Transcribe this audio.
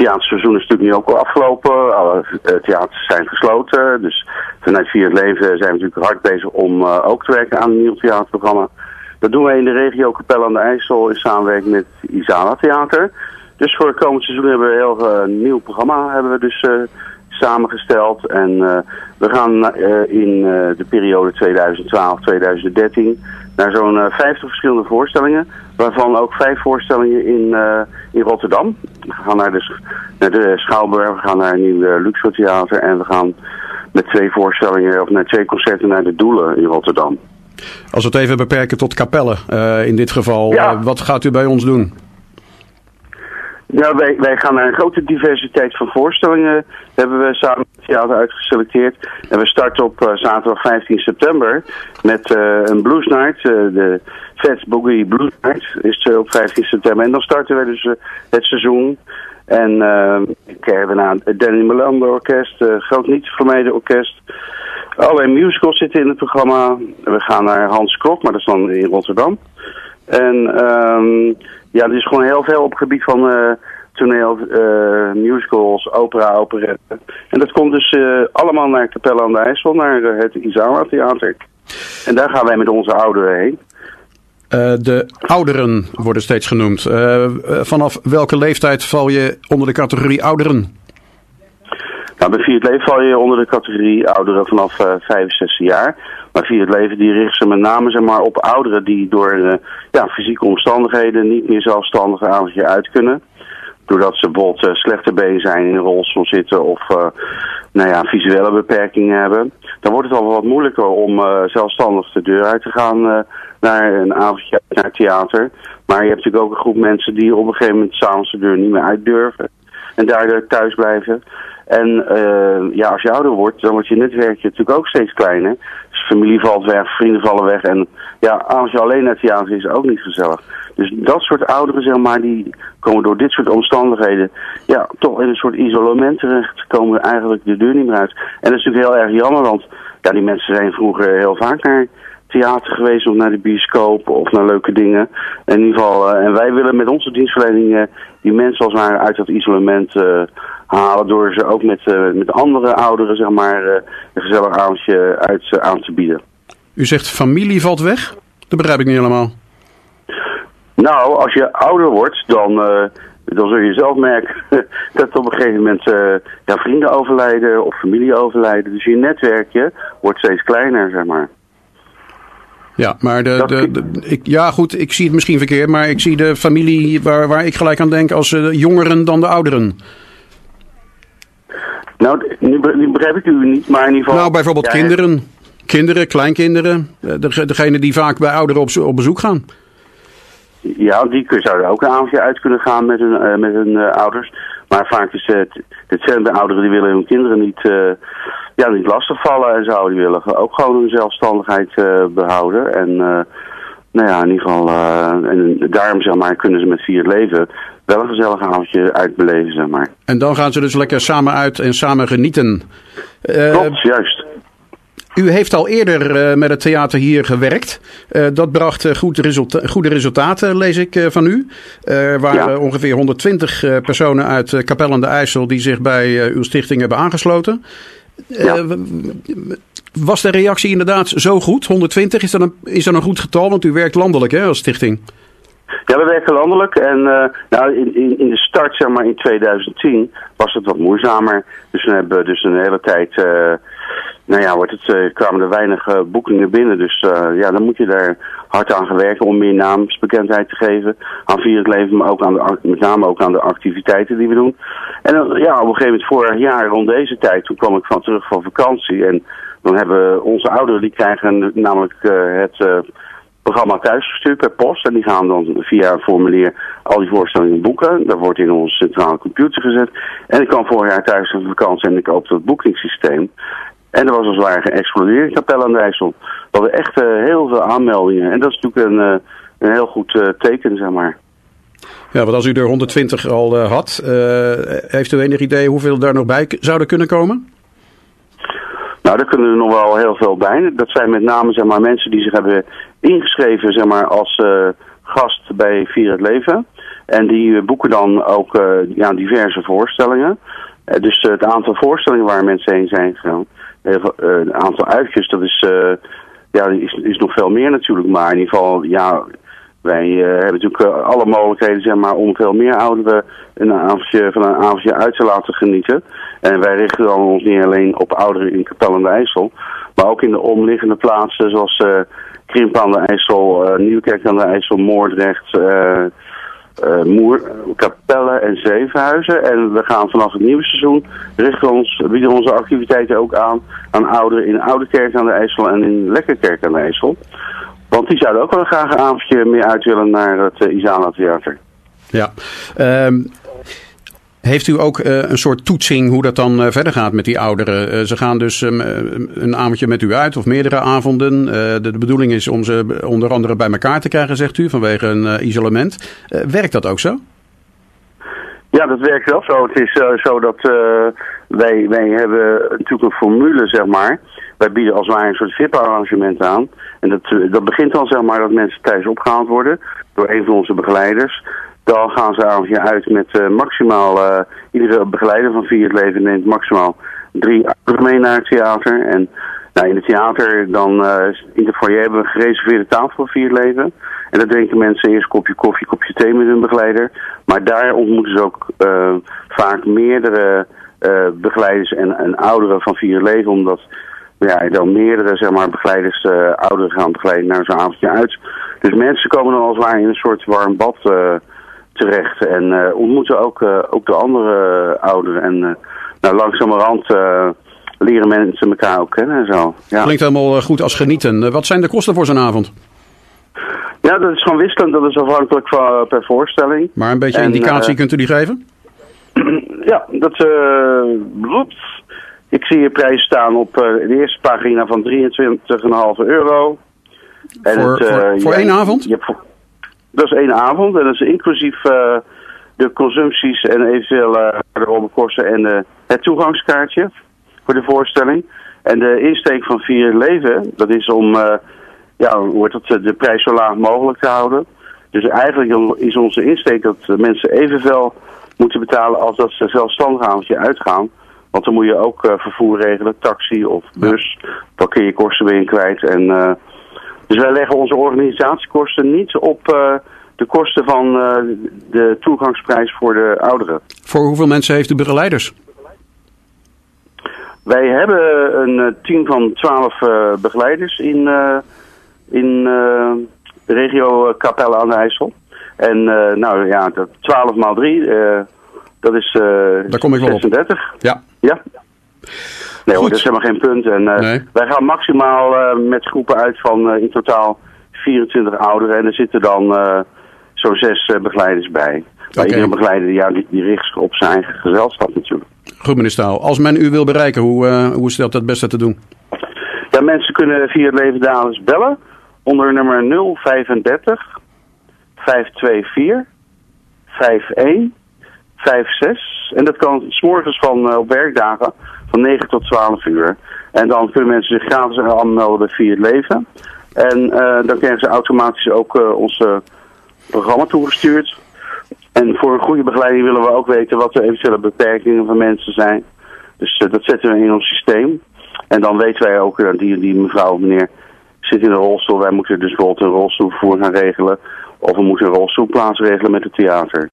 theaterseizoen is natuurlijk nu ook al afgelopen. Alle theaters zijn gesloten. Dus vanuit Vier het Leven zijn we natuurlijk hard bezig om ook te werken aan een nieuw theaterprogramma. Dat doen wij in de regio Capelle aan de IJssel in samenwerking met Isala Theater. Dus voor het komend seizoen hebben we een heel nieuw programma hebben we dus samengesteld. En we gaan in de periode 2012-2013 naar zo'n 50 verschillende voorstellingen. Waarvan ook 5 voorstellingen in Rotterdam. We gaan naar de Schouwburg, we gaan naar een nieuw Luxor Theater. En we gaan met 2 voorstellingen, of naar 2 concerten naar de Doelen in Rotterdam. Als we het even beperken tot Capelle in dit geval. Ja. Wat gaat u bij ons doen? Ja, wij gaan naar een grote diversiteit van voorstellingen. Hebben we samen het theater uitgeselecteerd. En we starten op zaterdag 15 september met een Blues Night. De Fats Boogie Blues Night is op 15 september. En dan starten we dus het seizoen. En krijgen we naar het Danny Melander Orkest, Groot Niet te Vermijden Orkest. Allerlei musicals zitten in het programma. We gaan naar Hans Krok, maar dat is dan in Rotterdam. En ja, er is gewoon heel veel op het gebied van toneel, musicals, opera, operetten. En dat komt dus allemaal naar Capelle aan de IJssel, naar het Isala Theater. En daar gaan wij met onze ouderen heen. De ouderen worden steeds genoemd. Vanaf welke leeftijd val je onder de categorie ouderen? Nou, bij Vier het Leven val je onder de categorie ouderen vanaf 65 jaar. Maar Vier het Leven die richt zich met name zeg maar, op ouderen die door fysieke omstandigheden niet meer zelfstandig een avondje uit kunnen. Doordat ze bijvoorbeeld slechter been zijn, in een rolstoel zitten of visuele beperkingen hebben. Dan wordt het al wat moeilijker om zelfstandig de deur uit te gaan naar een avondje naar het theater. Maar je hebt natuurlijk ook een groep mensen die op een gegeven moment 's avonds de deur niet meer uit durven. En daardoor thuis blijven. En als je ouder wordt, dan wordt je netwerkje natuurlijk ook steeds kleiner. Dus familie valt weg, vrienden vallen weg. En ja, als je alleen naar het theater is, ook niet gezellig. Dus dat soort ouderen, zeg maar, die komen door dit soort omstandigheden ja, toch in een soort isolement terecht. Komen eigenlijk de deur niet meer uit. En dat is natuurlijk heel erg jammer, want ja, die mensen zijn vroeger heel vaak naar theater geweest of naar de bioscoop of naar leuke dingen. In ieder geval, en wij willen met onze dienstverlening die mensen als het ware uit dat isolement halen door ze ook met andere ouderen zeg maar een gezellig avondje aan te bieden. U zegt familie valt weg? Dat begrijp ik niet helemaal. Nou, als je ouder wordt, dan zul je zelf merken dat op een gegeven moment vrienden overlijden of familie overlijden. Dus je netwerkje wordt steeds kleiner, zeg maar. Ja, maar ik zie het misschien verkeerd, maar ik zie de familie waar ik gelijk aan denk als jongeren dan de ouderen. Nou, nu begrijp ik u niet, maar in ieder geval... Nou, bijvoorbeeld kinderen, kleinkinderen, degene die vaak bij ouderen op bezoek gaan. Ja, die zouden ook een avondje uit kunnen gaan met hun ouders. Maar vaak is het zijn de ouderen die willen hun kinderen niet lastigvallen en zo. Die willen ook gewoon hun zelfstandigheid behouden. En in ieder geval, en daarom zeg maar, kunnen ze met Vier het Leven wel een gezellig avondje uitbeleven, zeg maar. En dan gaan ze dus lekker samen uit en samen genieten. Klopt, juist. U heeft al eerder met het theater hier gewerkt. Dat bracht goede resultaten, lees ik van u. Er waren ongeveer 120 personen uit Capelle aan de IJssel die zich bij uw stichting hebben aangesloten. Ja. Was de reactie inderdaad zo goed? 120, is dat een goed getal? Want u werkt landelijk hè, als stichting. Ja, we werken landelijk en in de start, zeg maar in 2010, was het wat moeizamer. Dus we hebben dus een hele tijd, kwamen er weinig boekingen binnen. Dus dan moet je daar hard aan gaan werken om meer naamsbekendheid te geven aan Vier het Leven, maar ook met name ook aan de activiteiten die we doen. En op een gegeven moment vorig jaar rond deze tijd, toen kwam ik terug van vakantie en dan hebben onze ouderen, die krijgen namelijk het programma thuisgestuurd per post. En die gaan dan via een formulier al die voorstellingen boeken. Dat wordt in onze centrale computer gezet. En ik kwam vorig jaar thuis van vakantie en ik opende het boekingssysteem. En er was als het ware geëxplodeerd in Capelle aan de IJssel. We hadden echt heel veel aanmeldingen. En dat is natuurlijk een heel goed teken, zeg maar. Ja, want als u er 120 al had, heeft u enig idee hoeveel daar nog bij zouden kunnen komen? Nou, daar kunnen er nog wel heel veel bij. Dat zijn met name zeg maar, mensen die zich hebben ingeschreven zeg maar, als gast bij Vier het Leven. En die boeken dan ook diverse voorstellingen. Dus het aantal voorstellingen waar mensen heen zijn gegaan. Het aantal uitjes, dat is nog veel meer natuurlijk. Maar in ieder geval, wij hebben natuurlijk alle mogelijkheden, zeg maar, om veel meer ouderen van een avondje uit te laten genieten. En wij richten dan ons niet alleen op ouderen in Capelle aan de IJssel, maar ook in de omliggende plaatsen zoals Krimpen aan de IJssel, Nieuwkerk aan de IJssel, Moordrecht, Capelle en Zevenhuizen. En we gaan vanaf het nieuwe seizoen bieden onze activiteiten ook aan ouderen in Oudekerk aan de IJssel en in Lekkerkerk aan de IJssel. Want die zouden ook wel graag een avondje meer uit willen naar het Isala Theater. Ja. Heeft u ook een soort toetsing hoe dat dan verder gaat met die ouderen? Ze gaan dus een avondje met u uit of meerdere avonden. De bedoeling is om ze onder andere bij elkaar te krijgen, zegt u, vanwege een isolement. Werkt dat ook zo? Ja, dat werkt wel zo. Het is zo dat wij hebben natuurlijk een formule, zeg maar. Wij bieden als het ware een soort VIP-arrangement aan. En dat begint dan, zeg maar, dat mensen thuis opgehaald worden door een van onze begeleiders. Dan gaan ze avondje uit met maximaal, iedere begeleider van Vier het Leven neemt maximaal 3 ouderen mee naar het theater. En in het theater, dan in de foyer hebben we een gereserveerde tafel voor Vier het Leven. En dan drinken mensen eerst een kopje koffie, kopje thee met hun begeleider. Maar daar ontmoeten ze ook vaak meerdere begeleiders en ouderen van Vier het Leven. Omdat dan meerdere, zeg maar, begeleiders ouderen gaan begeleiden naar zo'n avondje uit. Dus mensen komen dan als het ware in een soort warm bad terecht. En ontmoeten ook de andere ouderen. En langzamerhand leren mensen elkaar ook kennen en zo. Ja. Klinkt helemaal goed als genieten. Wat zijn de kosten voor zo'n avond? Ja, dat is gewoon wisselend. Dat is afhankelijk van per voorstelling. Maar een beetje indicatie kunt u die geven? Ja, dat ik zie je prijs staan op de eerste pagina van €23,5. En voor één avond? Dat is 1 avond en dat is inclusief de consumpties en eventueel garderobekosten en het toegangskaartje voor de voorstelling. En de insteek van Vier het Leven, dat is om de prijs zo laag mogelijk te houden. Dus eigenlijk is onze insteek dat mensen evenveel moeten betalen als dat ze zelfstandig avondje uitgaan. Want dan moet je ook vervoer regelen, taxi of bus, parkeerkosten ben je kwijt. En, dus wij leggen onze organisatiekosten niet op de kosten van de toegangsprijs voor de ouderen. Voor hoeveel mensen heeft u begeleiders? Wij hebben een team van 12 begeleiders in de regio Capelle aan de IJssel. En dat 12 maal 3, dat is daar kom ik wel 36. Op. Ja. Nee hoor, dat is helemaal geen punt. En wij gaan maximaal met groepen uit van in totaal 24 ouderen. En er zitten dan zo'n 6 begeleiders bij. Maar iedere begeleider die richt zich op zijn eigen gezelschap natuurlijk. Goed, meneer Staal. Als men u wil bereiken, hoe is dat het beste te doen? Ja, mensen kunnen Vier het Leven dagelijks bellen onder nummer 035 524 5156. En dat kan 's morgens op werkdagen van 9 tot 12 uur. En dan kunnen mensen zich gratis aanmelden bij Vier het Leven. En dan krijgen ze automatisch ook ons programma toegestuurd. En voor een goede begeleiding willen we ook weten wat de eventuele beperkingen van mensen zijn. Dus dat zetten we in ons systeem. En dan weten wij ook, die mevrouw of meneer zit in een rolstoel. Wij moeten dus bijvoorbeeld een rolstoelvervoer gaan regelen. Of we moeten een rolstoelplaats regelen met het theater.